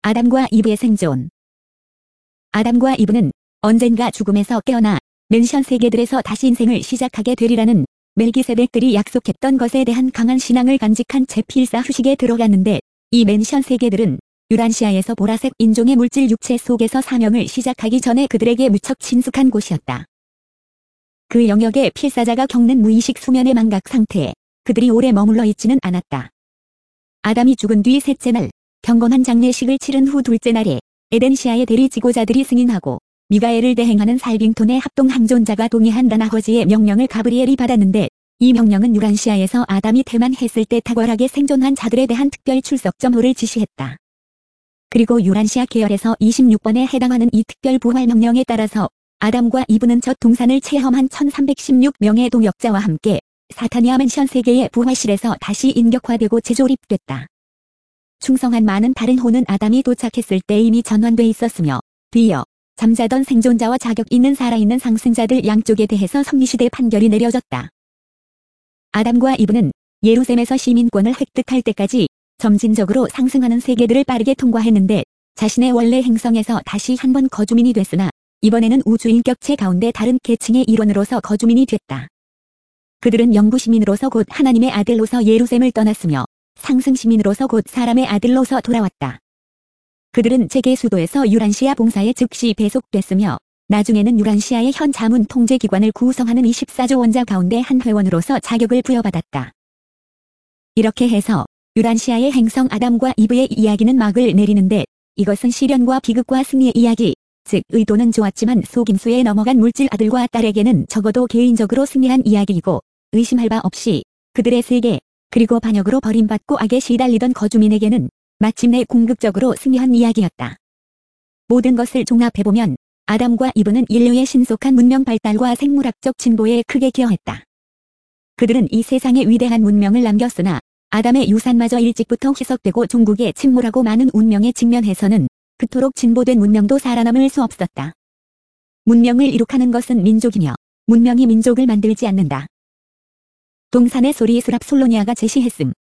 아담과 이브의 생존. 아담과 이브는 언젠가 죽음에서 깨어나 맨션 세계들에서 다시 인생을 시작하게 되리라는 멜기세덱들이 약속했던 것에 대한 강한 신앙을 간직한 채 필사 휴식에 들어갔는데, 이 맨션 세계들은 유란시아에서 보라색 인종의 물질 육체 속에서 사명을 시작하기 전에 그들에게 무척 친숙한 곳이었다. 그 영역에 필사자가 겪는 무의식 수면의 망각 상태에 그들이 오래 머물러 있지는 않았다. 아담이 죽은 뒤 셋째 날, 경건한 장례식을 치른 후 둘째 날에 에덴시아의 대리 지도자들이 승인하고 미가엘을 대행하는 살빙톤의 합동 항존자가 동의한 아버지의 명령을 가브리엘이 받았는데, 이 명령은 유란시아에서 아담이 태만했을 때 탁월하게 생존한 자들에 대한 특별 출석 점호를 지시했다. 그리고 유란시아 계열에서 26번에 해당하는 이 특별 부활 명령에 따라서 아담과 이브는 첫 동산을 체험한 1316명의 동역자와 함께 사타니아 맨션 세계의 부활실에서 다시 인격화되고 재조립됐다. 충성한 많은 다른 호는 아담이 도착했을 때 이미 전환돼 있었으며, 뒤이어 잠자던 생존자와 자격 있는 살아있는 상승자들 양쪽에 대해서 섭리시대 판결이 내려졌다. 아담과 이브는 예루살렘에서 시민권을 획득할 때까지 점진적으로 상승하는 세계들을 빠르게 통과했는데, 자신의 원래 행성에서 다시 한번 거주민이 됐으나 이번에는 우주 인격체 가운데 다른 계층의 일원으로서 거주민이 됐다. 그들은 영구 시민으로서 곧 하나님의 아들로서 예루살렘을 떠났으며 상승 시민으로서 곧 사람의 아들로서 돌아왔다. 그들은 재계 수도에서 유란시아 봉사에 즉시 배속됐으며, 나중에는 유란시아의 현 자문 통제기관을 구성하는 24조 원자 가운데 한 회원으로서 자격을 부여받았다. 이렇게 해서 유란시아의 행성 아담과 이브의 이야기는 막을 내리는데, 이것은 시련과 비극과 승리의 이야기, 즉 의도는 좋았지만 속임수에 넘어간 물질 아들과 딸에게는 적어도 개인적으로 승리한 이야기이고, 의심할 바 없이 그들의 세계, 그리고 반역으로 버림받고 악에 시달리던 거주민에게는 마침내 궁극적으로 승리한 이야기였다. 모든 것을 종합해보면 아담과 이브는 인류의 신속한 문명 발달과 생물학적 진보에 크게 기여했다. 그들은 이 세상에 위대한 문명을 남겼으나 아담의 유산마저 일찍부터 희석되고 종국에 침몰하고 많은 운명에 직면해서는 그토록 진보된 문명도 살아남을 수 없었다. 문명을 이룩하는 것은 민족이며 문명이 민족을 만들지 않는다. 동산의 소리 수랍 솔로니아가 제시했음.